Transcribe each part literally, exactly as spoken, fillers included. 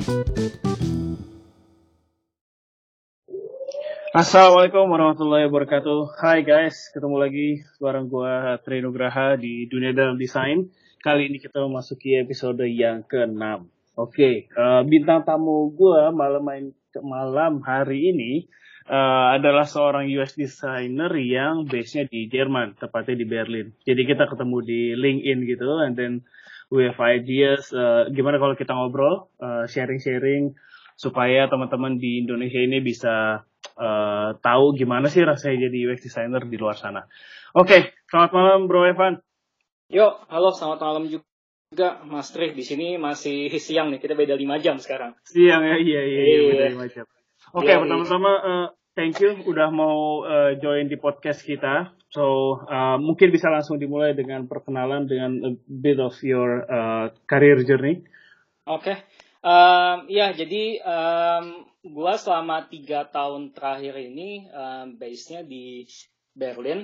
Assalamualaikum warahmatullahi wabarakatuh. Hai guys, ketemu lagi bareng gua Tri Nugraha di Dunia Dalam Desain. Kali ini kita memasuki episode yang keenam. Oke, uh, bintang tamu gua malam main malam hari ini uh, adalah seorang U X designer yang base-nya di Jerman, tepatnya di Berlin. Jadi kita ketemu di LinkedIn gitu, and then we have ideas. Uh, gimana kalau kita ngobrol, uh, sharing-sharing supaya teman-teman di Indonesia ini bisa Uh, tahu gimana sih rasanya jadi U X designer di luar sana. Oke, okay, selamat malam Bro Evan. Yo, halo, selamat malam juga Mas Tri. Di sini masih siang nih, kita beda lima jam sekarang. Siang ya, iya iya, iya beda lima jam. Oke, okay, pertama-tama uh, thank you udah mau uh, join di podcast kita. So uh, mungkin bisa langsung dimulai dengan perkenalan dengan a bit of your uh, career journey. Oke, okay. um, ya jadi um, gue selama tiga tahun terakhir ini um, base-nya di Berlin.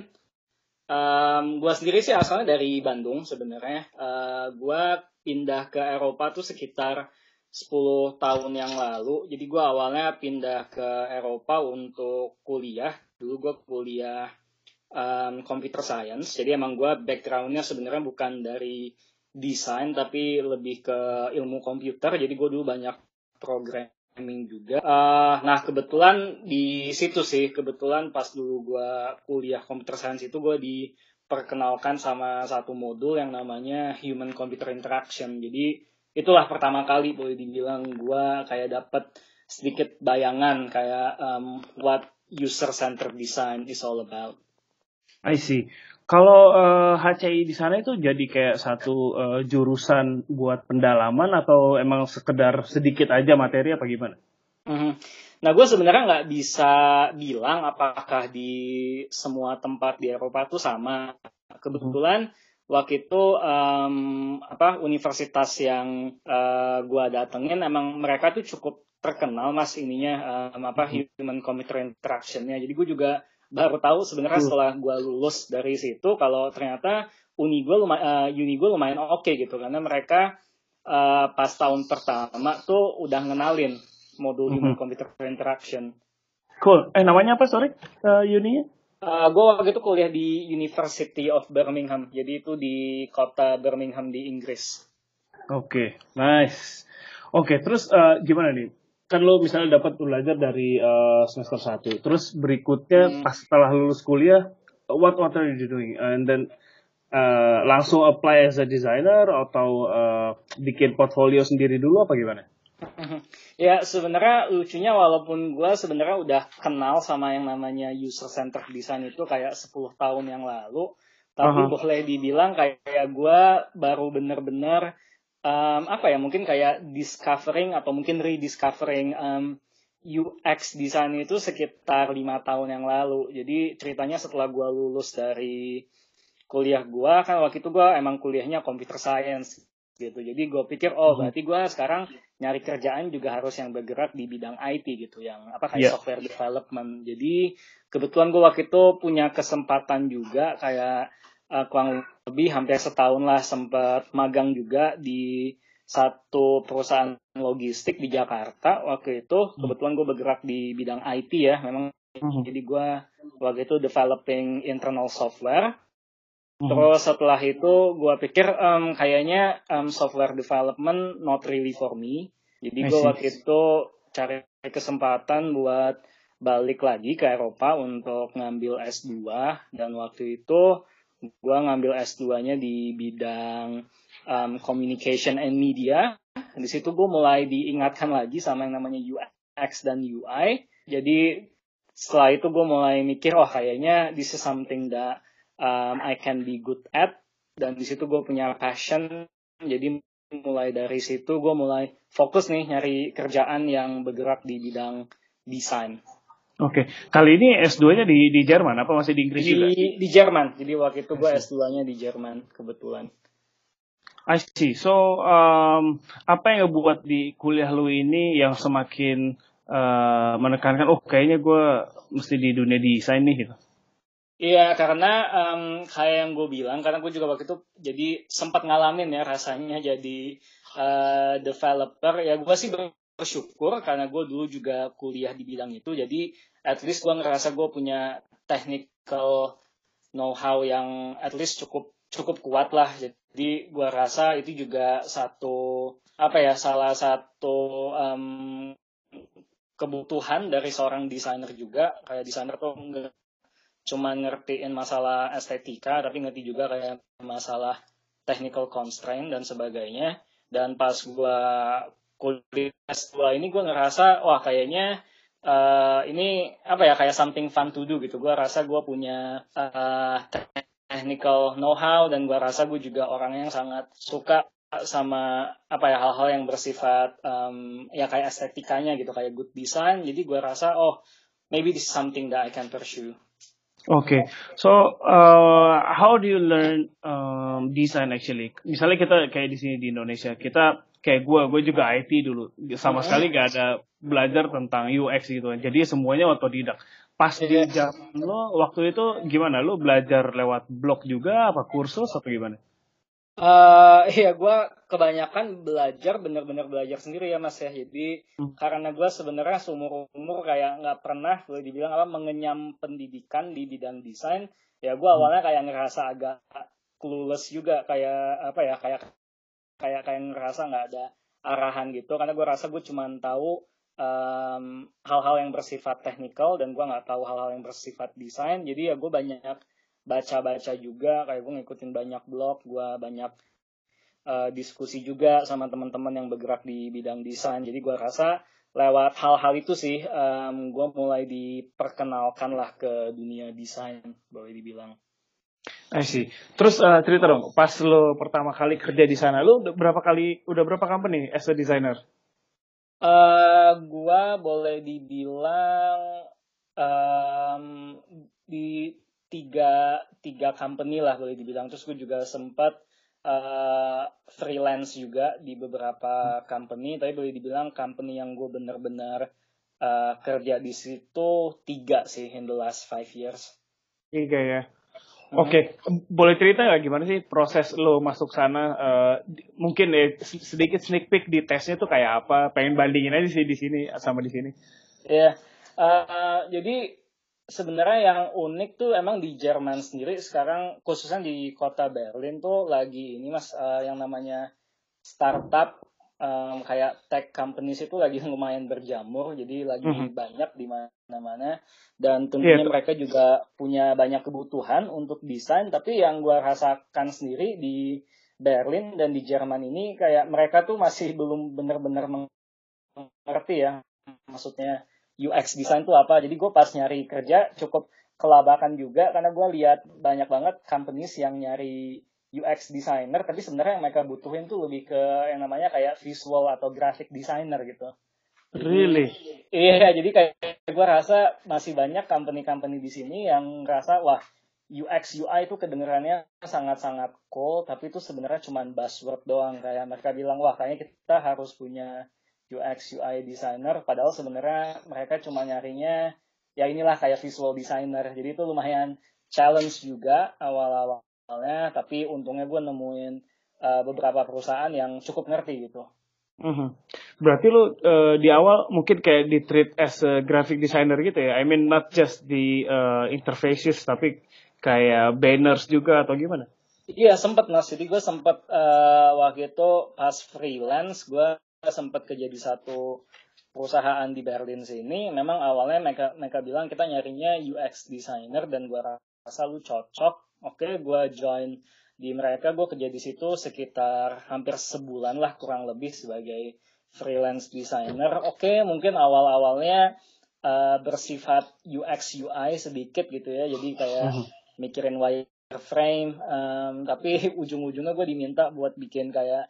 Um, gue sendiri sih asalnya dari Bandung sebenarnya. Uh, gue pindah ke Eropa tuh sekitar sepuluh tahun yang lalu. Jadi gue awalnya pindah ke Eropa untuk kuliah. Dulu gue kuliah um, computer science. Jadi emang gue background-nya sebenarnya bukan dari desain tapi lebih ke ilmu komputer. Jadi gue dulu banyak program juga. Uh, nah kebetulan di situ sih, kebetulan pas dulu gue kuliah computer science itu gue diperkenalkan sama satu modul yang namanya Human Computer Interaction. Jadi itulah pertama kali boleh dibilang gue kayak dapet sedikit bayangan kayak um, what user-centered design is all about. I see. Kalau uh, H C I di sana itu jadi kayak satu uh, jurusan buat pendalaman atau emang sekedar sedikit aja materi apa gimana? Mm-hmm. Nah, gue sebenarnya nggak bisa bilang apakah di semua tempat di Eropa itu sama. Kebetulan mm-hmm. waktu itu um, apa universitas yang uh, gue datengin emang mereka tuh cukup terkenal mas ininya um, apa mm-hmm. Human Computer Interaction-nya. Jadi gue juga baru tahu sebenarnya uh. setelah gue lulus dari situ kalau ternyata uni gue lumayan uh, uni gue lumayan oke okay gitu karena mereka uh, pas tahun pertama tuh udah ngenalin modul uh-huh. Human Computer Interaction. Cool. Eh namanya apa sorry uh, uninya? Uh, gue waktu itu kuliah di University of Birmingham. Jadi itu di kota Birmingham di Inggris. Oke, okay. Nice. Oke, okay, terus uh, gimana nih? Kan lo misalnya dapat belajar dari uh, semester satu, terus berikutnya hmm. pas setelah lulus kuliah, what what are you doing? And then uh, langsung apply as a designer atau uh, bikin portfolio sendiri dulu apa gimana? Ya sebenarnya lucunya walaupun gue sebenarnya udah kenal sama yang namanya user centered design itu kayak sepuluh tahun yang lalu, tapi uh-huh. boleh dibilang kayak gue baru bener-bener Um, apa ya mungkin kayak discovering atau mungkin rediscovering um, U X design itu sekitar lima tahun yang lalu. Jadi ceritanya setelah gue lulus dari kuliah gue kan waktu itu gue emang kuliahnya computer science gitu. Jadi gue pikir oh berarti gue sekarang nyari kerjaan juga harus yang bergerak di bidang I T gitu, yang apa kayak yeah. software development. Jadi kebetulan gue waktu itu punya kesempatan juga kayak Uh, kurang lebih hampir setahun lah sempat magang juga di satu perusahaan logistik di Jakarta waktu itu. Kebetulan gue bergerak di bidang I T ya memang. Uh-huh. Jadi gue waktu itu developing internal software. Uh-huh. Terus setelah itu gue pikir um, kayaknya um, software development not really for me. Jadi gue waktu itu cari kesempatan buat balik lagi ke Eropa untuk ngambil S dua dan waktu itu gue ngambil S dua-nya di bidang um, communication and media. Di situ gue mulai diingatkan lagi sama yang namanya U X dan U I. Jadi setelah itu gue mulai mikir, oh kayaknya this is something that um, I can be good at. Dan di situ gue punya passion. Jadi mulai dari situ gue mulai fokus nih nyari kerjaan yang bergerak di bidang desain. Oke, okay. Kali ini S dua-nya di di Jerman apa masih di Inggris di, juga? Di Jerman, jadi waktu itu gue S dua-nya di Jerman kebetulan. I see. So, um, apa yang ngebuat di kuliah lu ini yang semakin uh, menekankan, oh kayaknya gue mesti di dunia desain nih gitu? Iya, karena um, kayak yang gue bilang, karena gue juga waktu itu jadi sempat ngalamin ya rasanya jadi uh, developer. Ya gue sih bersyukur karena gue dulu juga kuliah di bidang itu, jadi at least gue ngerasa gue punya technical know-how yang at least cukup cukup kuat lah. Jadi gue rasa itu juga satu apa ya salah satu um, kebutuhan dari seorang desainer juga. Kayak desainer tuh nggak cuma ngertiin masalah estetika, tapi ngerti juga kayak masalah technical constraint dan sebagainya. Dan pas gue kuliah S dua ini gue ngerasa wah kayaknya uh, ini apa ya kayak something fun to do gitu. Gue rasa gue punya uh, technical know-how dan gue rasa gue juga orang yang sangat suka sama apa ya hal-hal yang bersifat um, ya kayak estetikanya gitu, kayak good design. Jadi gue rasa oh maybe this is something that I can pursue. Okay, so uh, how do you learn um, design actually? Misalnya kita kayak di sini di Indonesia, kita kayak gue, gue juga I T dulu, sama mm-hmm. sekali gak ada belajar tentang U X gitu. Jadi semuanya otodidak. Pas di zaman lo waktu itu gimana? Lo belajar lewat blog juga, apa kursus atau gimana? Uh, iya, gue kebanyakan belajar, bener-bener belajar sendiri ya mas ya. Jadi hmm. karena gue sebenarnya seumur-umur kayak nggak pernah boleh dibilang apa mengenyam pendidikan di bidang desain. Ya gue awalnya kayak ngerasa agak clueless juga, kayak apa ya, kayak kayak kayak ngerasa nggak ada arahan gitu. Karena gue rasa gue cuma tahu um, hal-hal yang bersifat teknikal dan gue nggak tahu hal-hal yang bersifat desain. Jadi ya gue banyak baca-baca juga, kayak gue ngikutin banyak blog, gue banyak uh, diskusi juga sama teman-teman yang bergerak di bidang desain. Jadi gue rasa lewat hal-hal itu sih um, gue mulai diperkenalkan lah ke dunia desain, boleh dibilang. I see. Terus uh, cerita dong, pas lo pertama kali kerja di sana, lo udah berapa kali, udah berapa company as a designer? Uh, gue boleh dibilang um, di tiga tiga company lah boleh dibilang. Terus gue juga sempat uh, freelance juga di beberapa company, tapi boleh dibilang company yang gue benar-benar uh, kerja di situ tiga sih in the last five years. Tiga ya. Hmm. Oke, okay. Boleh cerita nggak gimana sih proses lo masuk sana? Uh, mungkin ya sedikit sneak peek di tesnya tuh kayak apa? Pengen bandingin aja sih di sini sama di sini. Iya, yeah. uh, jadi sebenarnya yang unik tuh emang di Jerman sendiri sekarang, khususnya di kota Berlin tuh lagi ini mas, uh, yang namanya startup um, kayak tech companies itu lagi lumayan berjamur, jadi lagi mm-hmm. banyak di mana-mana dan tentunya yeah. mereka juga punya banyak kebutuhan untuk desain. Tapi yang gue rasakan sendiri di Berlin dan di Jerman ini kayak mereka tuh masih belum benar-benar mengerti ya maksudnya U X design itu apa. Jadi gue pas nyari kerja cukup kelabakan juga karena gue lihat banyak banget companies yang nyari U X designer, tapi sebenarnya yang mereka butuhin tuh lebih ke yang namanya kayak visual atau graphic designer gitu. Really? Iya, jadi kayak gue rasa masih banyak company-company di sini yang ngerasa wah U X U I itu kedengarannya sangat-sangat cool, tapi itu sebenarnya cuma buzzword doang. Kayak mereka bilang wah kayaknya kita harus punya U X U I designer, padahal sebenarnya mereka cuma nyarinya ya inilah kayak visual designer. Jadi itu lumayan challenge juga awal-awalnya, tapi untungnya gue nemuin uh, beberapa perusahaan yang cukup ngerti gitu. Mm-hmm. Berarti lu uh, di awal mungkin kayak di treat as a graphic designer gitu ya? I mean not just the uh, interfaces tapi kayak banners juga atau gimana? Iya sempat mas, jadi gue sempat uh, waktu itu pas freelance gue sempat kerja di satu perusahaan di Berlin sini. Memang awalnya mereka mereka bilang kita nyarinya U X designer dan gue rasa lu cocok. Oke, gue join di mereka. Gue kerja di situ sekitar hampir sebulan lah kurang lebih sebagai freelance designer. Oke, mungkin awal-awalnya uh, bersifat U X U I sedikit gitu ya. Jadi kayak mikirin wireframe. Um, tapi ujung-ujungnya gue diminta buat bikin kayak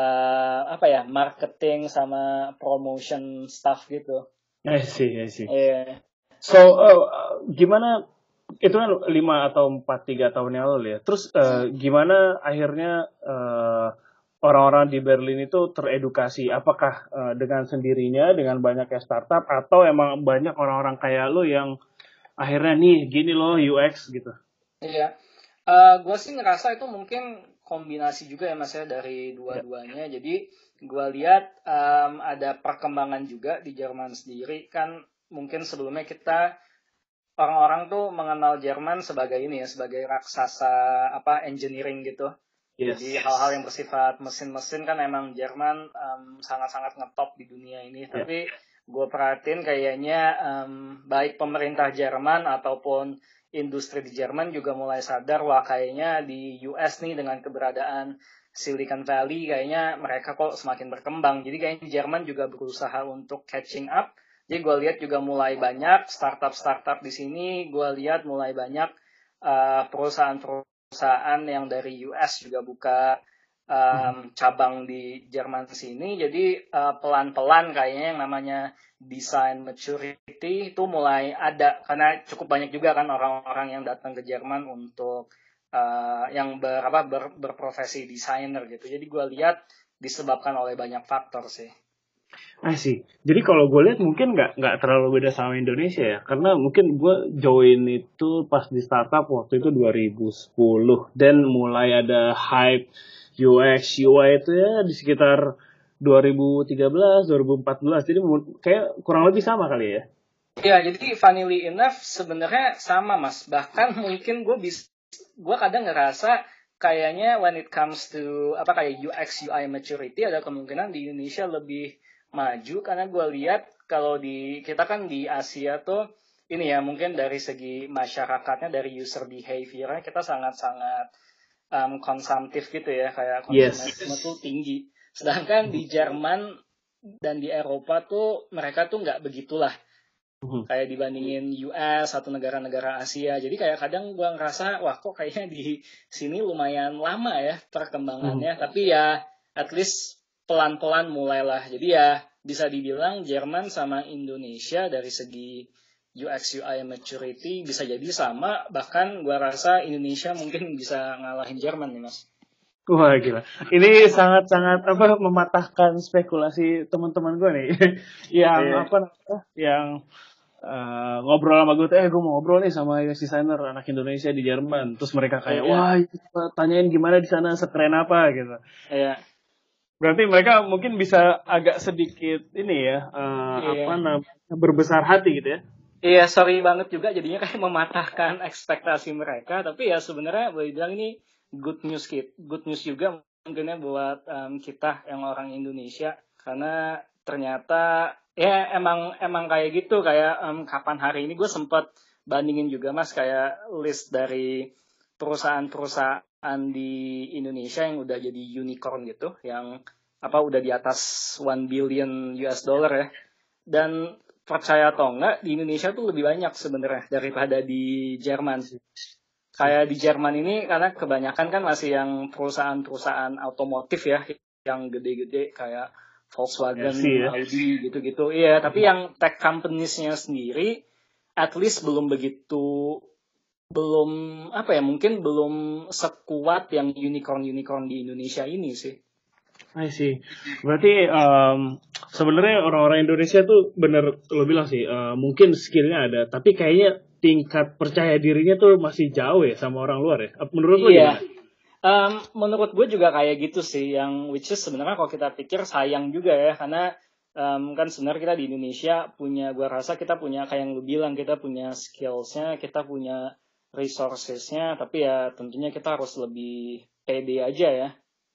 Uh, apa ya marketing sama promotion stuff gitu. I see, I see. Yeah. So uh, gimana itu kan lima atau empat tiga tahun yang lalu ya. Terus uh, gimana akhirnya uh, orang-orang di Berlin itu teredukasi? Apakah uh, dengan sendirinya dengan banyaknya startup atau emang banyak orang-orang kayak lo yang akhirnya nih gini loh U X gitu? Iya. Uh, gue sih ngerasa itu mungkin kombinasi juga ya Mas ya dari dua-duanya. Jadi gue lihat um, ada perkembangan juga di Jerman sendiri. Kan mungkin sebelumnya kita orang-orang tuh mengenal Jerman sebagai ini ya, sebagai raksasa apa engineering gitu. Yes. Jadi hal-hal yang bersifat mesin-mesin kan emang Jerman um, sangat-sangat ngetop di dunia ini. Yeah. Tapi gue perhatiin kayaknya um, baik pemerintah Jerman ataupun industri di Jerman juga mulai sadar wah kayaknya di U S nih dengan keberadaan Silicon Valley kayaknya mereka kok semakin berkembang. Jadi kayaknya di Jerman juga berusaha untuk catching up. Jadi gue lihat juga mulai banyak startup-startup di sini. Gue lihat mulai banyak uh, perusahaan-perusahaan perusahaan yang dari U S juga buka um, cabang di Jerman sini. Jadi uh, pelan-pelan kayaknya yang namanya design maturity itu mulai ada. Karena cukup banyak juga kan orang-orang yang datang ke Jerman untuk uh, yang ber, apa, ber, berprofesi desainer gitu. Jadi gue lihat disebabkan oleh banyak faktor sih. Ah sih. Jadi kalau gue lihat mungkin nggak nggak terlalu beda sama Indonesia ya, karena mungkin gue join itu pas di startup waktu itu dua ribu sepuluh dan mulai ada hype U X U I itu ya di sekitar dua ribu tiga belas dua ribu empat belas. Jadi kayak kurang lebih sama kali ya. Iya, jadi funnily enough sebenarnya sama Mas. Bahkan mungkin gue bisa gue kadang ngerasa kayaknya when it comes to apa kayak U X U I maturity ada kemungkinan di Indonesia lebih maju karena gue lihat kalau di kita kan di Asia tuh ini ya mungkin dari segi masyarakatnya dari user behaviornya kita sangat-sangat um, konsumtif gitu ya kayak konsumerisme yes. tuh tinggi sedangkan di Jerman dan di Eropa tuh mereka tuh nggak begitulah uh-huh. kayak dibandingin U S atau negara-negara Asia jadi kayak kadang gue ngerasa wah kok kayaknya di sini lumayan lama ya perkembangannya uh-huh. tapi ya at least pelan-pelan mulailah. Jadi ya bisa dibilang Jerman sama Indonesia dari segi U X U I maturity bisa jadi sama. Bahkan gue rasa Indonesia mungkin bisa ngalahin Jerman nih Mas. Wah gila. Ini sangat-sangat apa mematahkan spekulasi teman-teman gue nih. yang yeah. apa namanya? Yang uh, ngobrol sama gue, eh gue mau ngobrol nih sama U X designer anak Indonesia di Jerman. Terus mereka kayak, yeah. wah tanyain gimana di sana sekeren apa gitu. Iya. Yeah. Berarti mereka mungkin bisa agak sedikit ini ya, uh, iya. apa namanya, berbesar hati gitu ya? Iya, sorry banget juga jadinya kayak mematahkan ekspektasi mereka. Tapi ya sebenarnya boleh bilang ini good news kit, good news juga mungkinnya buat um, kita yang orang Indonesia. Karena ternyata ya emang emang kayak gitu kayak um, kapan hari ini gue sempat bandingin juga Mas kayak list dari perusahaan-perusahaan di Indonesia yang udah jadi unicorn gitu, yang apa udah di atas one billion U S dollar ya. Dan percaya atau enggak, di Indonesia tuh lebih banyak sebenarnya daripada di Jerman. Kayak di Jerman ini karena kebanyakan kan masih yang perusahaan-perusahaan otomotif ya, yang gede-gede kayak Volkswagen, ya, Audi gitu-gitu. Iya, tapi yang tech companies-nya sendiri at least belum begitu belum apa ya mungkin belum sekuat yang unicorn-unicorn di Indonesia ini sih. I see. Berarti um, sebenarnya orang-orang Indonesia tuh bener lo bilang sih uh, mungkin skillnya ada, tapi kayaknya tingkat percaya dirinya tuh masih jauh ya sama orang luar ya. Menurut lo iya. gimana? Um, menurut gue juga kayak gitu sih, yang which is sebenarnya kalau kita pikir sayang juga ya karena um, kan sebenarnya kita di Indonesia punya, gue rasa kita punya kayak yang lu bilang kita punya skillsnya, kita punya resourcesnya, tapi ya tentunya kita harus lebih pede aja ya.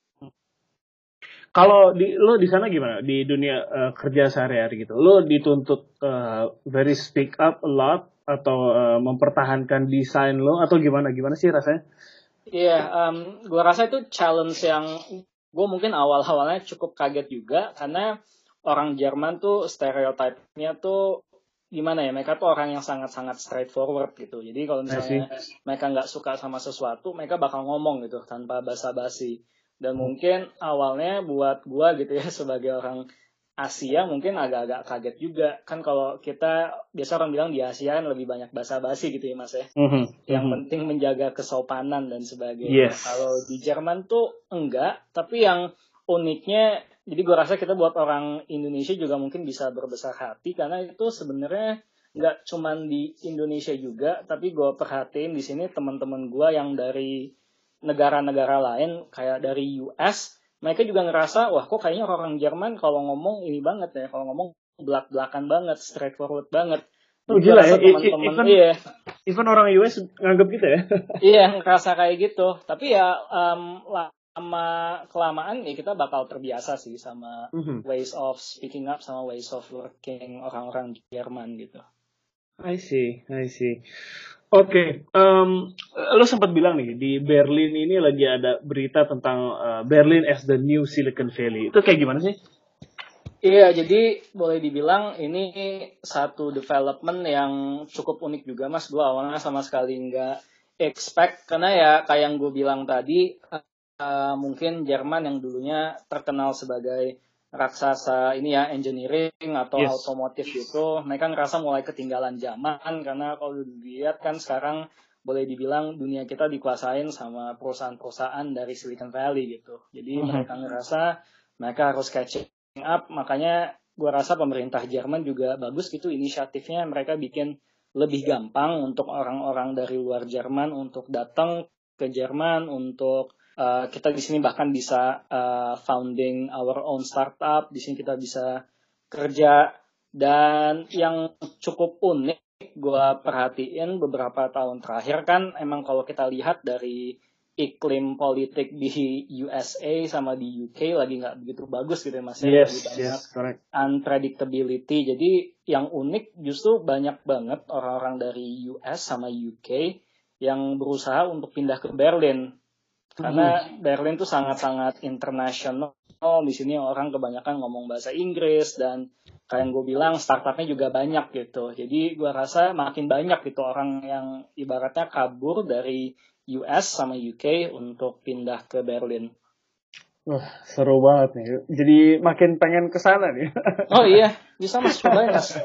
Kalau di lo di sana gimana di dunia uh, kerja sehari-hari gitu? Lo dituntut uh, very speak up a lot atau uh, mempertahankan desain lo atau gimana? Gimana sih rasanya? Iya, yeah, um, gue rasa itu challenge yang gue mungkin awal-awalnya cukup kaget juga karena orang Jerman tuh stereotipnya tuh gimana ya, mereka tuh orang yang sangat-sangat straightforward gitu. Jadi kalau misalnya mereka nggak suka sama sesuatu, mereka bakal ngomong gitu tanpa basa-basi. Dan mungkin awalnya buat gua gitu ya sebagai orang Asia mungkin agak-agak kaget juga. Kan kalau kita biasa orang bilang di Asia kan lebih banyak basa-basi gitu ya Mas ya. Mm-hmm. Yang mm-hmm. penting menjaga kesopanan dan sebagainya. Yes. Kalau di Jerman tuh enggak, tapi yang uniknya, jadi gue rasa kita buat orang Indonesia juga mungkin bisa berbesar hati karena itu sebenarnya nggak cuman di Indonesia juga, tapi gue perhatiin di sini teman-teman gue yang dari negara-negara lain kayak dari U S, mereka juga ngerasa wah kok kayaknya orang Jerman kalau ngomong ini banget ya, kalau ngomong belak-belakan banget, straightforward banget. Oh gila ya, teman-teman even, iya. even orang U S nganggap gitu ya. Iya, ngerasa kayak gitu. Tapi ya um, lama kelamaan ya kita bakal terbiasa sih sama mm-hmm. ways of speaking up sama ways of working orang-orang Jerman gitu. I see, I see. Oke, okay. um, lo sempat bilang nih di Berlin ini lagi ada berita tentang uh, Berlin as the new Silicon Valley. Itu kayak gimana sih? Iya, jadi boleh dibilang ini satu development yang cukup unik juga, Mas. Gue awalnya sama sekali nggak expect, karena ya kayak yang gue bilang tadi, uh, mungkin Jerman yang dulunya terkenal sebagai raksasa ini ya, engineering atau yes. otomotif gitu, mereka ngerasa mulai ketinggalan zaman, karena kalau dilihat kan sekarang boleh dibilang dunia kita dikuasain sama perusahaan-perusahaan dari Silicon Valley gitu. Jadi uh-huh. mereka ngerasa mereka harus catching up, makanya gue rasa pemerintah Jerman juga bagus gitu inisiatifnya, mereka bikin lebih gampang untuk orang-orang dari luar Jerman untuk datang ke Jerman untuk uh, kita di sini bahkan bisa uh, founding our own startup, di sini kita bisa kerja. Dan yang cukup unik gue perhatiin beberapa tahun terakhir kan emang kalau kita lihat dari iklim politik di U S A sama di U K lagi nggak begitu bagus gitu ya Mas. Yes, lagi banyak yes, correct. Unpredictability. Jadi yang unik justru banyak banget orang-orang dari U S sama U K yang berusaha untuk pindah ke Berlin. Karena mm-hmm. Berlin tuh sangat-sangat internasional. Di sini orang kebanyakan ngomong bahasa Inggris dan kayak yang gue bilang startupnya juga banyak gitu. Jadi gue rasa makin banyak gitu orang yang ibaratnya kabur dari U S sama U K untuk pindah ke Berlin. Wah, seru banget nih. Jadi makin pengen ke sana nih. Oh iya, bisa Mas, cobain Mas.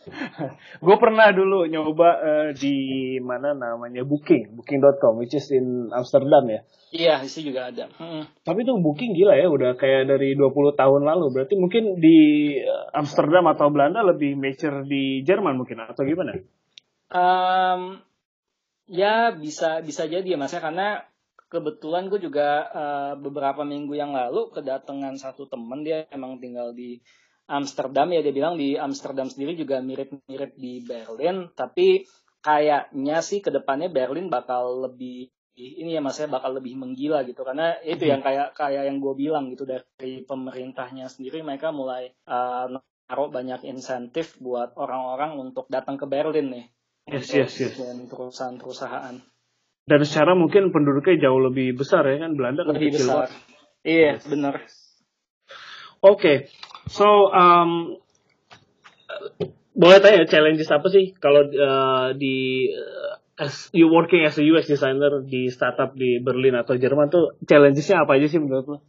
Gue pernah dulu nyoba uh, di mana namanya Booking, booking dot com, which is in Amsterdam ya. Iya, di sini juga ada. Hmm. Tapi itu Booking gila ya, udah kayak dari dua puluh tahun lalu. Berarti mungkin di Amsterdam atau Belanda lebih mature di Jerman mungkin, atau gimana? Um, Ya bisa bisa jadi ya Mas ya, karena kebetulan gue juga uh, beberapa minggu yang lalu kedatangan satu teman, dia emang tinggal di Amsterdam ya, dia bilang di Amsterdam sendiri juga mirip-mirip di Berlin, tapi kayaknya sih kedepannya Berlin bakal lebih ini ya Mas ya, bakal lebih menggila gitu, karena itu yang kayak kayak yang gue bilang gitu, dari pemerintahnya sendiri mereka mulai uh, naruh banyak insentif buat orang-orang untuk datang ke Berlin nih. Yes, yes, yes. Dan perusahaan-perusahaan. Dan secara mungkin penduduknya jauh lebih besar ya kan, Belanda kan lebih kecil besar. banget. Iya, yes. Benar. Oke, okay. so um, boleh tanya challenges apa sih kalau uh, di uh, as you working as a U X designer di startup di Berlin atau Jerman tuh challengesnya apa aja sih menurut lo?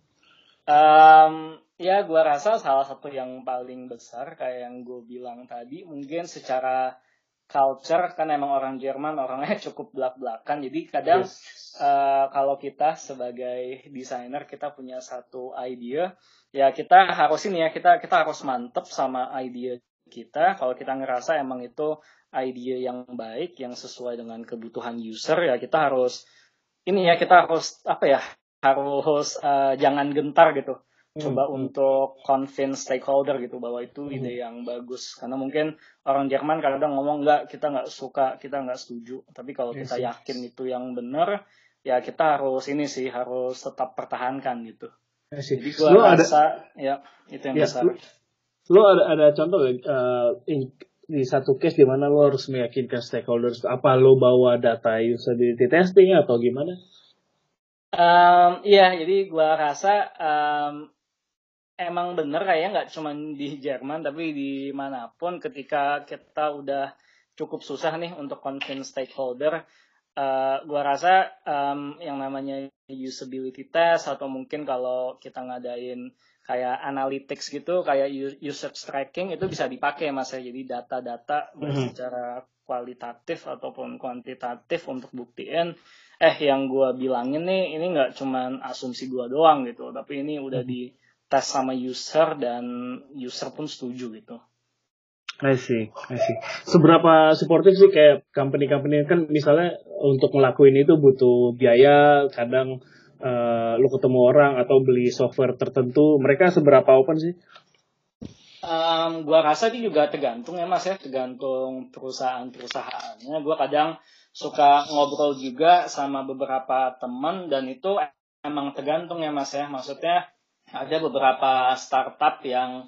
Um, ya, gue rasa salah satu yang paling besar kayak yang gue bilang tadi, mungkin secara culture kan emang orang Jerman orangnya cukup belak-belakan, jadi kadang yes. uh, kalau kita sebagai desainer kita punya satu idea, ya kita harus ini ya kita kita harus mantep sama idea kita. Kalau kita ngerasa emang itu idea yang baik yang sesuai dengan kebutuhan user, ya kita harus ini ya kita harus apa ya harus uh, jangan gentar gitu. Coba hmm. untuk convince stakeholder gitu bahwa itu hmm. ide yang bagus, karena mungkin orang Jerman kadang ngomong enggak, kita nggak suka, kita nggak setuju, tapi kalau yes, kita yakin yes. itu yang benar, ya kita harus ini sih harus tetap pertahankan gitu. Yes, jadi gue rasa ada, ya itu yang ya, besar. Lo ada ada contoh uh, in, di satu case di mana lo harus meyakinkan stakeholders, apa lo bawa data usability testing atau gimana? Um, iya, jadi gue rasa um, emang bener kayaknya nggak cuma di Jerman tapi dimanapun, ketika kita udah cukup susah nih untuk convince stakeholder, uh, gue rasa um, yang namanya usability test atau mungkin kalau kita ngadain kayak analytics gitu, kayak usage tracking itu bisa dipakai Mas ya, jadi data-data mm-hmm. secara kualitatif ataupun kuantitatif untuk buktiin eh yang gue bilangin nih ini nggak cuma asumsi gue doang gitu, tapi ini udah mm-hmm. di tes sama user dan user pun setuju gitu. I see, I see. Seberapa supportive sih kayak company-company kan misalnya untuk ngelakuin itu butuh biaya, kadang uh, lu ketemu orang atau beli software tertentu, mereka seberapa open sih? Um, gua rasa itu juga tergantung ya mas ya, tergantung perusahaan-perusahaannya. Gua kadang suka ngobrol juga sama beberapa teman dan itu emang tergantung ya mas ya. Maksudnya ada beberapa startup yang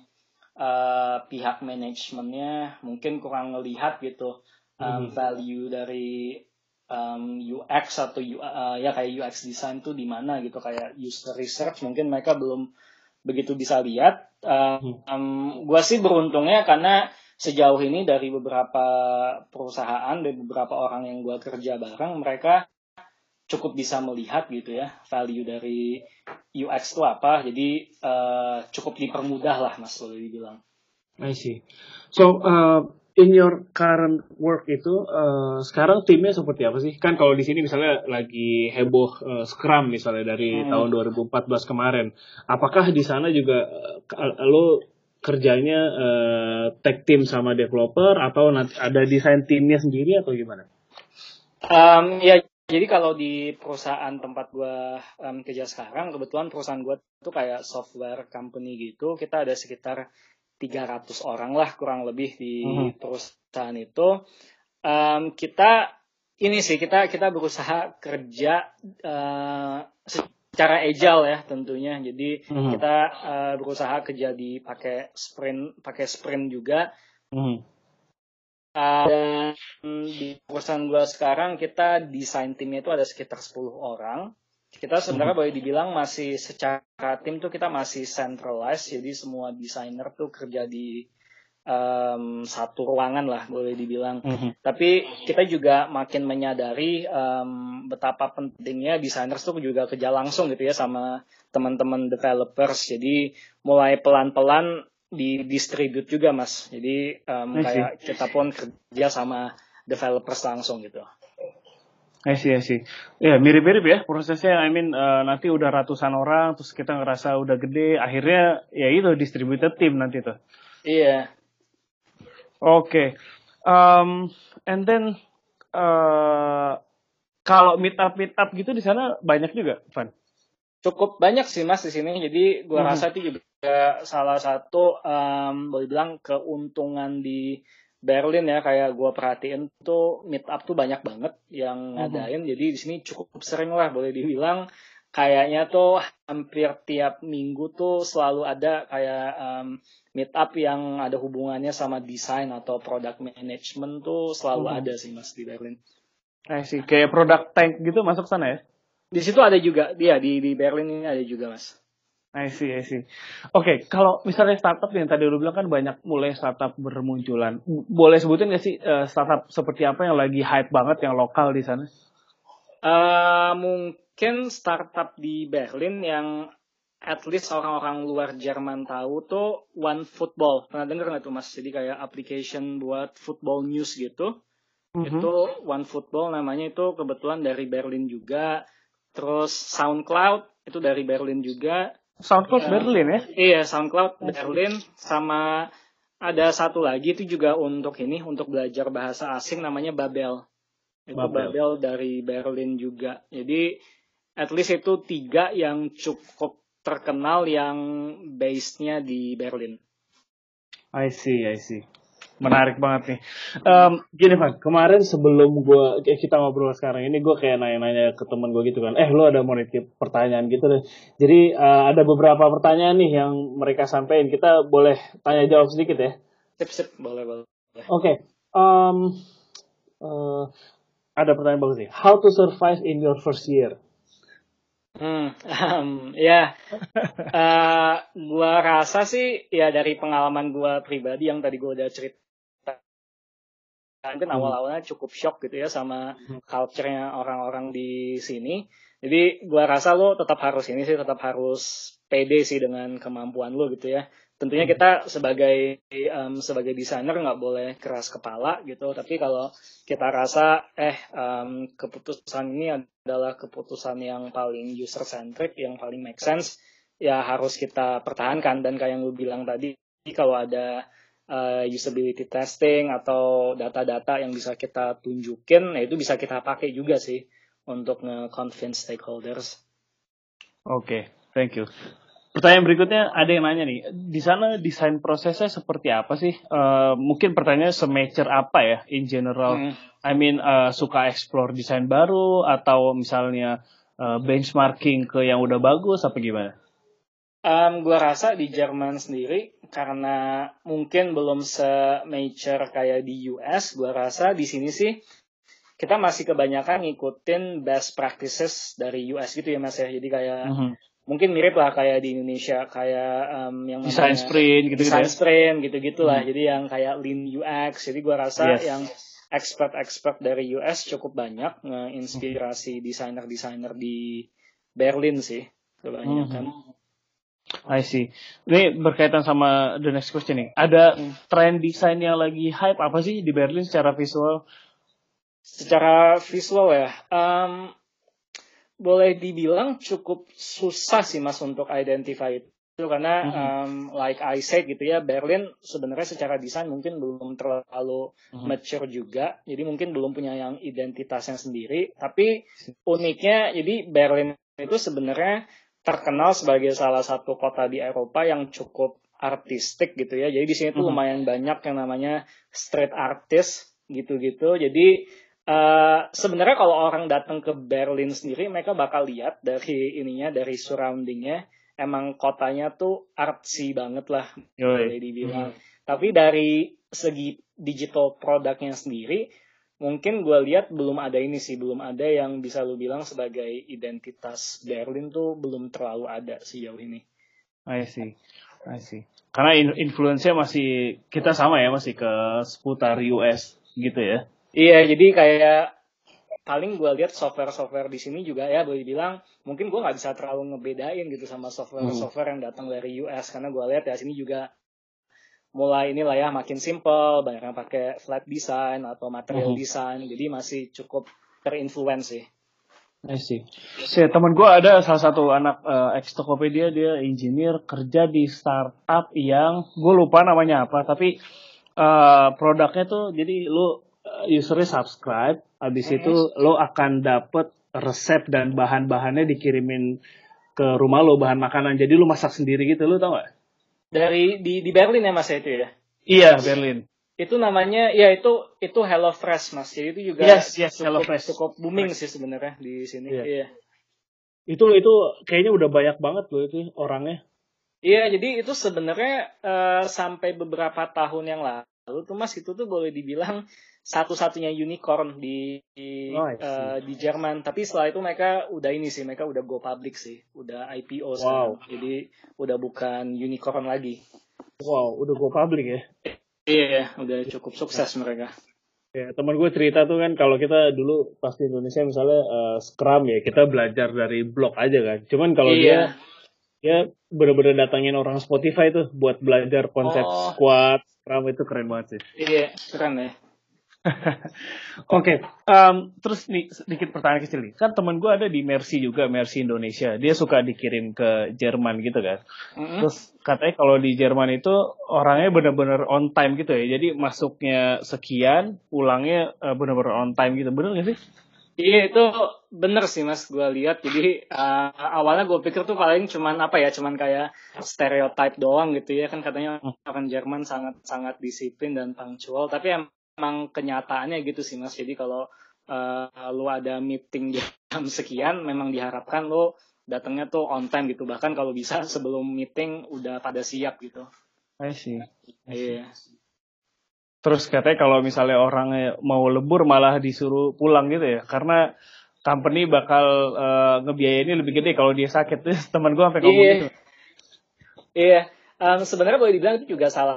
uh, pihak manajemennya mungkin kurang ngelihat gitu um, value dari um, U X atau U, uh, ya kayak U X design tuh di mana gitu, kayak user research mungkin mereka belum begitu bisa lihat. Um, um, gue sih beruntungnya karena sejauh ini dari beberapa perusahaan, dari beberapa orang yang gue kerja bareng, mereka cukup bisa melihat gitu ya value dari U X itu apa. Jadi uh, cukup dipermudah lah mas boleh dibilang. I see. So uh, in your current work itu uh, sekarang timnya seperti apa sih? Kan kalau di sini misalnya lagi heboh uh, Scrum misalnya dari hmm. tahun dua ribu empat belas kemarin. Apakah di sana juga uh, lo kerjanya uh, tag team sama developer atau nanti ada desain timnya sendiri atau gimana? Um, ya jadi kalau di perusahaan tempat gue um, kerja sekarang, kebetulan perusahaan gue itu kayak software company gitu. Kita ada sekitar tiga ratus orang lah kurang lebih di uh-huh. perusahaan itu. Um, kita ini sih kita kita berusaha kerja uh, secara agile ya tentunya. Jadi uh-huh. kita uh, berusaha kerja di pakai sprint pakai sprint juga. Uh-huh. Uh, dan di perusahaan gue sekarang kita desain timnya itu ada sekitar sepuluh orang. Kita sebenarnya boleh dibilang masih secara tim tuh kita masih centralized, jadi semua desainer tuh kerja di um, satu ruangan lah boleh dibilang. Mm-hmm. Tapi kita juga makin menyadari um, betapa pentingnya desainer tuh juga kerja langsung gitu ya sama teman-teman developers. Jadi mulai pelan-pelan di-distribute juga mas. Jadi um, kayak kita pun kerja sama developers langsung gitu. I see, I see. Ya, mirip-mirip ya prosesnya. I mean, uh, nanti udah ratusan orang, terus kita ngerasa udah gede, akhirnya ya itu distributed team nanti tuh. Iya. Oke. Okay. Um, and then uh, kalau meet up meet up gitu di sana banyak juga, Van? Cukup banyak sih mas di sini. Jadi gua mm-hmm. rasa itu juga salah satu um, boleh bilang keuntungan di Berlin ya, kayak gue perhatiin tuh meet up tuh banyak banget yang ngadain. Uh-huh. Jadi di sini cukup sering lah boleh dibilang. Kayaknya tuh hampir tiap minggu tuh selalu ada kayak um, meet up yang ada hubungannya sama desain atau product management tuh selalu uh-huh. ada sih mas di Berlin. I see. Kayak product tank gitu masuk sana ya? Di situ ada juga, dia di di Berlin ini ada juga mas. I see, I see. Oke, okay, kalau misalnya startup yang tadi lu bilang kan banyak mulai startup bermunculan. Boleh sebutin nggak sih uh, startup seperti apa yang lagi hype banget yang lokal di sana? Uh, mungkin startup di Berlin yang at least orang-orang luar Jerman tahu tuh OneFootball. Pernah dengar nggak tuh mas? Jadi kayak application buat football news gitu. Mm-hmm. Itu OneFootball namanya, itu kebetulan dari Berlin juga. Terus SoundCloud itu dari Berlin juga. SoundCloud uh, Berlin ya? Iya, SoundCloud Berlin. Sama ada satu lagi itu juga untuk ini, untuk belajar bahasa asing namanya Babel. Itu Babel, Babel dari Berlin juga. Jadi at least itu tiga yang cukup terkenal yang base-nya di Berlin. I see, I see. Menarik banget nih. Um, gini Pak, kemarin sebelum gua eh, kita ngobrol sekarang ini, gue kayak nanya-nanya ke temen gue gitu kan. Eh, lo ada mau nitip pertanyaan gitu deh. Jadi uh, ada beberapa pertanyaan nih yang mereka sampaikan. Kita boleh tanya jawab sedikit ya? Sip, sip, boleh, boleh. Oke. Okay. Um, uh, ada pertanyaan bagus nih. How to survive in your first year? Hmm, um, ya, uh, gua rasa sih ya dari pengalaman gua pribadi yang tadi gua udah cerita, mungkin hmm. awal-awalnya cukup shock gitu ya sama culture-nya orang-orang di sini. Jadi gua rasa lo tetap harus ini sih, tetap harus pede sih dengan kemampuan lo gitu ya. Tentunya kita sebagai um, sebagai desainer nggak boleh keras kepala gitu. Tapi kalau kita rasa eh um, keputusan ini adalah keputusan yang paling user centric, yang paling make sense, ya harus kita pertahankan. Dan kayak yang lu bilang tadi, kalau ada uh, usability testing atau data-data yang bisa kita tunjukin, nah itu bisa kita pakai juga sih untuk nge-convince stakeholders. Oke, okay, thank you. Pertanyaan berikutnya ada yang nanya nih, di sana desain prosesnya seperti apa sih? Uh, mungkin pertanyaannya se-mature apa ya in general? Hmm. I mean uh, suka explore desain baru atau misalnya uh, benchmarking ke yang udah bagus apa gimana? Um, gua rasa di Jerman sendiri karena mungkin belum se-mature kayak di U S, gua rasa di sini sih kita masih kebanyakan ngikutin best practices dari U S gitu ya Mas ya. Jadi kayak mm-hmm. mungkin mirip lah kayak di Indonesia kayak um, yang design sprint gitu design ya. sprint gitu-gitulah. Mm-hmm. Jadi yang kayak lean U X. Jadi gua rasa yes. yang expert-expert dari U S cukup banyak nge-inspirasi mm-hmm. desainer-desainer di Berlin sih kebanyakan. Mm-hmm. I see. Ini berkaitan sama the next question nih. Ada hmm. tren desain yang lagi hype apa sih di Berlin secara visual? Secara visual ya, um, boleh dibilang cukup susah sih Mas untuk identify itu karena hmm. um, like I said gitu ya, Berlin sebenarnya secara desain mungkin belum terlalu hmm. mature juga, jadi mungkin belum punya yang identitasnya sendiri. Tapi uniknya, jadi Berlin itu sebenarnya terkenal sebagai salah satu kota di Eropa yang cukup artistik gitu ya. Jadi di sini tuh mm-hmm. lumayan banyak yang namanya street artist gitu-gitu. Jadi uh, sebenarnya kalau orang datang ke Berlin sendiri, mereka bakal lihat dari ininya, dari surroundingnya, emang kotanya tuh artsy banget lah, boleh dibilang. Mm-hmm. Tapi dari segi digital produknya sendiri, mungkin gue lihat belum ada ini sih, belum ada yang bisa lu bilang sebagai identitas Berlin tuh belum terlalu ada sejauh ini. I see, I see. Karena influence-nya masih, kita sama ya, masih ke seputar U S gitu ya? Iya, jadi kayak paling gue lihat software-software di sini juga ya, boleh dibilang mungkin gue nggak bisa terlalu ngebedain gitu sama software-software yang datang dari U S, karena gue lihat ya sini juga mulai inilah ya makin simple, banyak yang pakai flat design atau material uh-huh. design, jadi masih cukup terinfluence sih. I see. Si teman gue ada salah satu anak uh, ex Tokopedia, dia engineer kerja di startup yang gue lupa namanya apa, tapi uh, produknya tuh jadi lu uh, usernya subscribe, habis uh-huh. itu lo akan dapet resep dan bahan-bahannya dikirimin ke rumah lo, bahan makanan, jadi lu masak sendiri gitu, lu tau gak? Dari di di Berlin ya Mas itu ya? Iya, Berlin. Itu namanya ya itu itu Hello Fresh Mas. Jadi itu juga yes, yes, cukup, cukup booming sih sebenarnya di sini. Iya. iya. Itu itu kayaknya udah banyak banget loh itu orangnya. Iya, jadi itu sebenarnya uh, sampai beberapa tahun yang lalu tuh Mas itu tuh boleh dibilang satu-satunya unicorn di di, oh, uh, di Jerman. Tapi setelah itu mereka udah ini sih, mereka udah go public sih, udah I P O sekarang. Wow. Jadi udah bukan unicorn lagi. Wow, udah go public ya? Iya, udah cukup sukses mereka. Ya, teman gue cerita tuh kan kalau kita dulu pas di Indonesia misalnya uh, Scrum ya, kita belajar dari blog aja kan. Cuman kalau iya. dia ya bener-bener datangin orang Spotify tuh buat belajar konsep oh. squad, Scrum, itu keren banget sih. Iya, keren ya. Oke, okay. um, terus nih sedikit pertanyaan kecil nih. Kan teman gue ada di Mercy juga, Mercy Indonesia. Dia suka dikirim ke Jerman gitu kan. Mm-hmm. Terus katanya kalau di Jerman itu orangnya benar-benar on time gitu ya. Jadi masuknya sekian, pulangnya uh, benar-benar on time gitu. Bener nggak sih? Iya itu bener sih Mas, gue lihat. Jadi uh, awalnya gue pikir tuh paling cuman apa ya, cuman kayak stereotype doang gitu ya. Kan katanya orang Jerman sangat-sangat disiplin dan punctual. Tapi em- emang kenyataannya gitu sih Mas. Jadi kalau uh, lu ada meeting jam sekian, memang diharapkan lu datangnya tuh on time gitu. Bahkan kalau bisa sebelum meeting udah pada siap gitu. I see. Iya. Terus katanya kalau misalnya orangnya mau lebur malah disuruh pulang gitu ya. Karena company bakal uh, ngebiayainnya lebih gede kalau dia sakit. Terus teman gue sampai ngomong iya. gitu. Iya. Um, sebenarnya boleh dibilang itu juga salah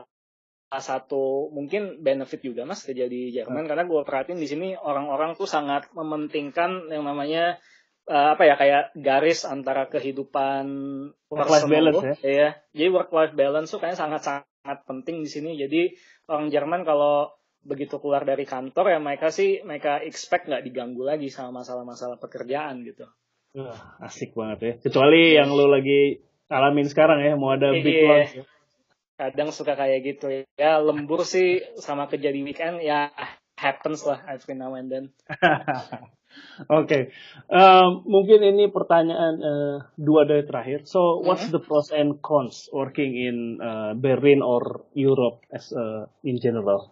satu mungkin benefit juga Mas kerja di Jerman. Hmm. Karena gue perhatiin di sini orang-orang tuh sangat mementingkan yang namanya uh, apa ya, kayak garis antara kehidupan work-life balance ya. Iya. Jadi work-life balance tuh kayaknya sangat-sangat penting di sini. Jadi orang Jerman kalau begitu keluar dari kantor ya mereka sih mereka expect nggak diganggu lagi sama masalah-masalah pekerjaan gitu. Uh, asik banget ya. Kecuali yeah. yang lo lagi alamin sekarang ya, mau ada big yeah. launch. Ya. kadang suka kayak gitu ya. Lembur sih sama kerja di weekend ya happens lah every now and then. Oke, okay. um, mungkin ini pertanyaan uh, dua dari terakhir. So, what's Mm-hmm. the pros and cons working in uh, Berlin or Europe as uh, in general?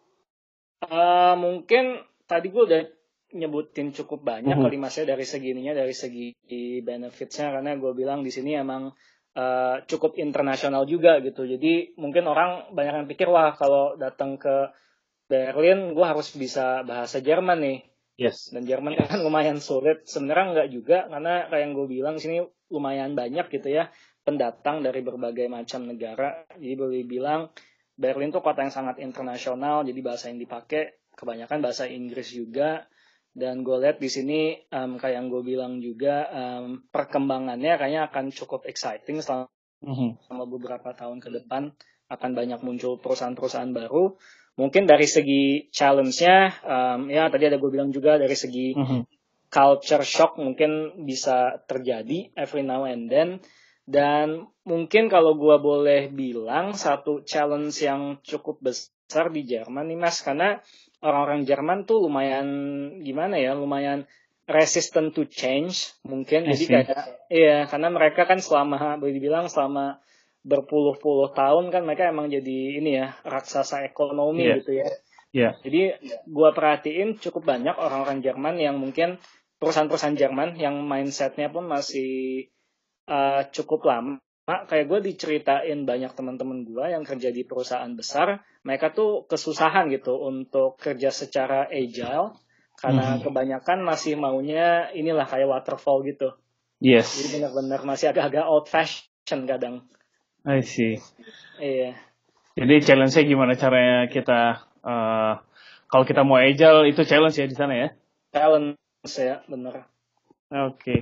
Uh, mungkin tadi gue udah nyebutin cukup banyak Mm-hmm. kali mas ya dari segi ininya, dari segi benefitsnya, karena gue bilang di sini emang uh, cukup internasional juga gitu. Jadi mungkin orang banyak yang pikir wah kalau datang ke Berlin gue harus bisa bahasa Jerman nih. Yes. Dan Jerman kan lumayan sulit. Sebenarnya enggak juga, karena kayak yang gue bilang sini lumayan banyak gitu ya pendatang dari berbagai macam negara. Jadi boleh bilang Berlin tuh kota yang sangat internasional. Jadi bahasa yang dipakai kebanyakan bahasa Inggris juga. Dan gue lihat di sini um, kayak yang gue bilang juga um, perkembangannya kayaknya akan cukup exciting selama, mm-hmm. selama beberapa tahun ke depan. Akan banyak muncul perusahaan-perusahaan baru. Mungkin dari segi challenge-nya, um, ya tadi ada gue bilang juga dari segi mm-hmm. culture shock mungkin bisa terjadi every now and then. Dan mungkin kalau gue boleh bilang satu challenge yang cukup besar di Jerman nih mas, karena orang-orang Jerman tuh lumayan gimana ya, lumayan resistant to change mungkin. Jadi kayak, iya karena mereka kan selama, boleh dibilang selama berpuluh-puluh tahun kan mereka emang jadi ini ya raksasa ekonomi yeah. gitu ya. Yeah. Jadi gue perhatiin cukup banyak orang-orang Jerman yang mungkin perusahaan-perusahaan Jerman yang mindsetnya pun masih uh, cukup lama. Kayak gue diceritain banyak teman-teman gue yang kerja di perusahaan besar, mereka tuh kesusahan gitu untuk kerja secara agile karena mm-hmm. kebanyakan masih maunya inilah kayak waterfall gitu. Yes. Jadi benar-benar masih agak-agak old fashion kadang. I see. Iya. Jadi challenge-nya gimana caranya kita uh, kalau kita mau agile itu challenge ya di sana ya? Challenge ya, benar. Oke. Okay.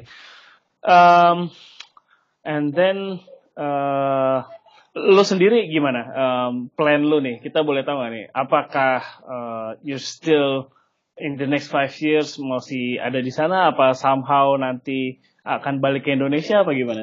Um, and then uh, lu sendiri gimana? Um, plan lu nih, kita boleh tahu nggak nih? Apakah uh, you still in the next five years masih ada di sana? Apa somehow nanti akan balik ke Indonesia apa gimana?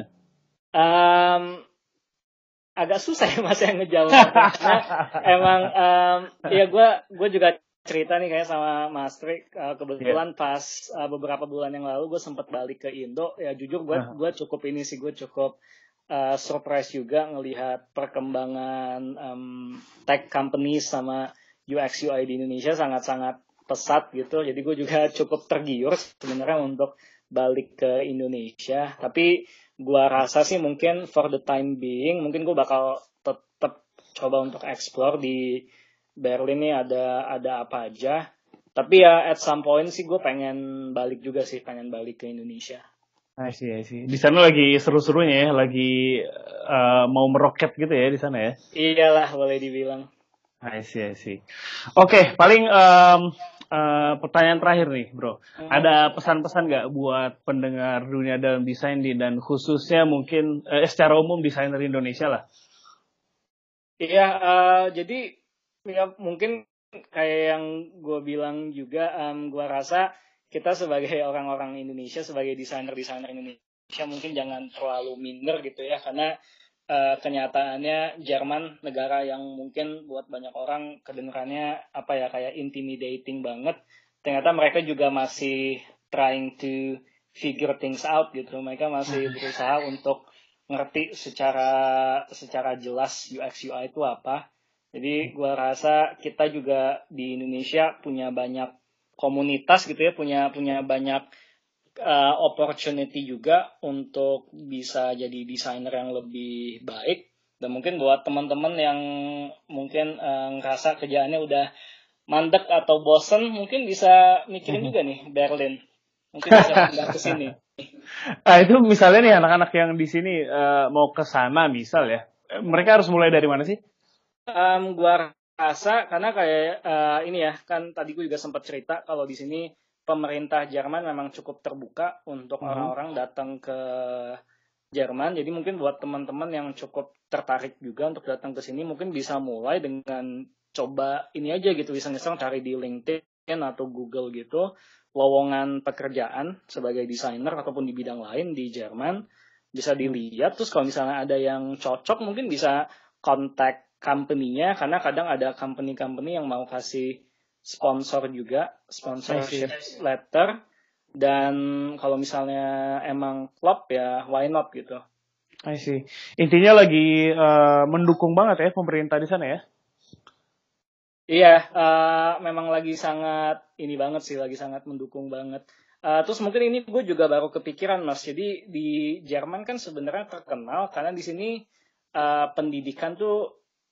Um, agak susah ya mas yang ngejawab karena emang um, ya gue gue juga cerita nih kayak sama Mas Trik uh, kebetulan yeah. pas uh, beberapa bulan yang lalu gue sempat balik ke Indo ya jujur gue uh-huh. gue cukup ini sih gue cukup uh, surprise juga ngelihat perkembangan um, tech company sama U X U I di Indonesia sangat-sangat pesat gitu, jadi gue juga cukup tergiur sebenarnya untuk balik ke Indonesia. Tapi gue rasa sih mungkin for the time being mungkin gue bakal tetap coba untuk explore di Berlin nih ada ada apa aja. Tapi ya at some point sih gue pengen balik juga sih, pengen balik ke Indonesia. I see, I see. Di sana lagi seru-serunya ya, lagi uh, mau meroket gitu ya di sana ya? Iyalah, boleh dibilang. I see, I see. Oke, okay, paling um, uh, pertanyaan terakhir nih, bro. Hmm. Ada pesan-pesan nggak buat pendengar dunia dalam desain di, dan khususnya mungkin uh, secara umum desainer Indonesia lah? Iya, uh, jadi ya mungkin kayak yang gue bilang juga, um, gue rasa kita sebagai orang-orang Indonesia, sebagai desainer-desainer Indonesia mungkin jangan terlalu minder gitu ya, karena Uh, kenyataannya Jerman negara yang mungkin buat banyak orang kedengarannya apa ya kayak intimidating banget. Ternyata mereka juga masih trying to figure things out gitu. Mereka masih berusaha untuk ngerti secara secara jelas U X U I itu apa. Jadi gue rasa kita juga di Indonesia punya banyak komunitas gitu ya, punya punya banyak Uh, opportunity juga untuk bisa jadi desainer yang lebih baik. Dan mungkin buat teman-teman yang mungkin uh, ngerasa kerjaannya udah mandek atau bosen, mungkin bisa mikirin juga nih Berlin. Mungkin bisa pindah ke sini. Ah, itu misalnya nih anak-anak yang di sini uh, mau ke sana misal ya. Mereka harus mulai dari mana sih? Um, gua rasa karena kayak uh, ini ya, kan tadi gue juga sempat cerita kalau di sini pemerintah Jerman memang cukup terbuka untuk uh-huh. orang-orang datang ke Jerman. Jadi mungkin buat teman-teman yang cukup tertarik juga untuk datang ke sini, mungkin bisa mulai dengan coba ini aja gitu, iseng-iseng cari di LinkedIn atau Google gitu, lowongan pekerjaan sebagai desainer ataupun di bidang lain di Jerman. Bisa dilihat, terus kalau misalnya ada yang cocok mungkin bisa kontak company-nya, karena kadang ada company-company yang mau kasih sponsor juga, sponsorship letter. Dan kalau misalnya emang klop ya why not gitu. I see. Intinya lagi uh, mendukung banget ya pemerintah di sana ya? Iya, uh, memang lagi sangat ini banget sih, lagi sangat mendukung banget. Uh, terus mungkin ini gue juga baru kepikiran Mas. Jadi di Jerman kan sebenarnya terkenal karena di sini uh, pendidikan tuh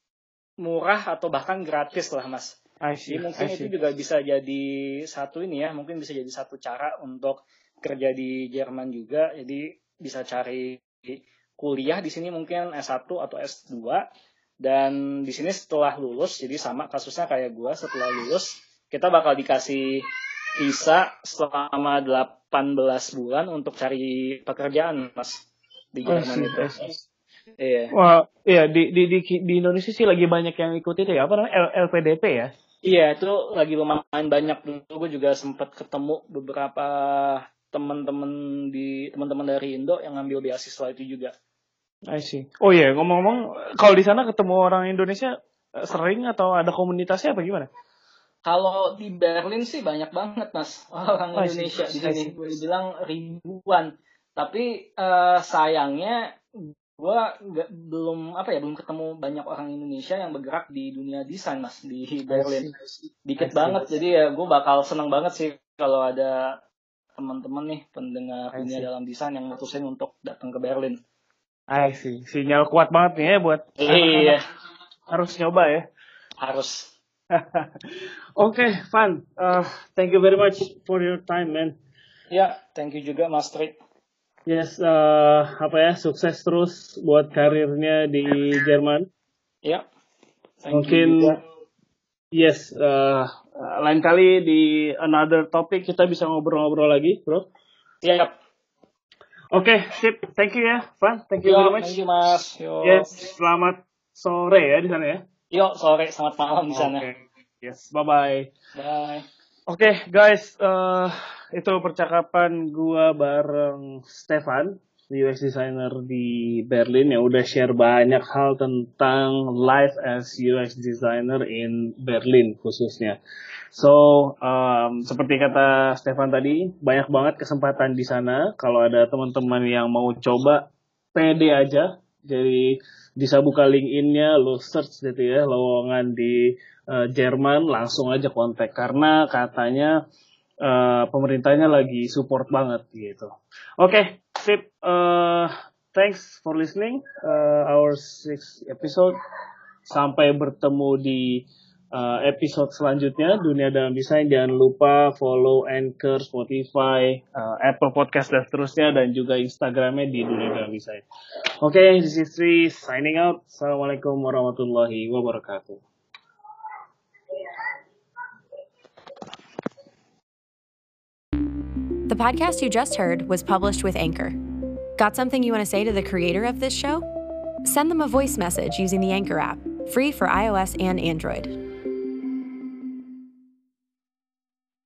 murah atau bahkan gratis lah Mas. I see, Jadi mungkin I see. itu juga bisa jadi satu ini ya, mungkin bisa jadi satu cara untuk kerja di Jerman juga. Jadi bisa cari kuliah di sini mungkin S satu atau S dua, dan di sini setelah lulus, jadi sama kasusnya kayak gue, setelah lulus kita bakal dikasih visa selama delapan belas bulan untuk cari pekerjaan Mas di Jerman itu. Iya. Wah, iya di di di di Indonesia sih lagi banyak yang ikut itu ya, apa namanya L P D P ya? Iya, itu lagi lumayan banyak. Dulu gue juga sempat ketemu beberapa teman-teman di teman-teman dari Indo yang ngambil beasiswa itu juga. I see. Oh iya, yeah. Ngomong-ngomong, kalau di sana ketemu orang Indonesia sering atau ada komunitasnya apa gimana? Kalau di Berlin sih banyak banget Mas orang oh, Indonesia di sini. Gue bilang ribuan. Tapi uh, sayangnya gue nggak belum apa ya belum ketemu banyak orang Indonesia yang bergerak di dunia desain Mas di Berlin. Dikit banget. Jadi ya gue bakal senang banget sih kalau ada teman-teman nih pendengar dunia dalam desain yang mutusin untuk datang ke Berlin. I see. Sinyal kuat banget nih ya buat iya. Harus nyoba ya. Harus. Oke, okay, Van. Uh, thank you very much for your time, man. Ya, thank you juga Mas Tri. Yes, uh, apa ya, sukses terus buat karirnya di Jerman. Ya. Mungkin, yes, uh, lain kali di another topic kita bisa ngobrol-ngobrol lagi, bro. Iya. Yep. Oke, okay, sip. Thank you ya, Van. Thank you Yo, very much. Thank you, Mas. Yo. Yes, selamat sore ya di sana ya. Yo, sore, selamat malam di sana. Okay. Yes, bye-bye. Bye. Oke, okay, guys, uh, itu percakapan gua bareng Stefan, U X designer di Berlin yang udah share banyak hal tentang life as U X designer in Berlin khususnya. So, um, seperti kata Stefan tadi, banyak banget kesempatan di sana. Kalau ada teman-teman yang mau coba, pede aja. Jadi bisa buka LinkedIn-nya, lo search gitu ya, lowongan di uh, Jerman, langsung aja kontak. Karena katanya uh, pemerintahnya lagi support banget gitu. Oke, okay, sip. Uh, thanks for listening uh, our sixth episode. Sampai bertemu di uh, episode selanjutnya, Dunia Dalam Desain. Jangan lupa follow Anchor, Spotify, uh, Apple Podcast dan seterusnya, dan juga Instagramnya di Dunia Dalam Desain. Oke, okay, this is Sri signing out. Assalamualaikum warahmatullahi wabarakatuh. The podcast you just heard was published with Anchor. Got something you want to say to the creator of this show? Send them a voice message using the Anchor app, free for iOS and Android.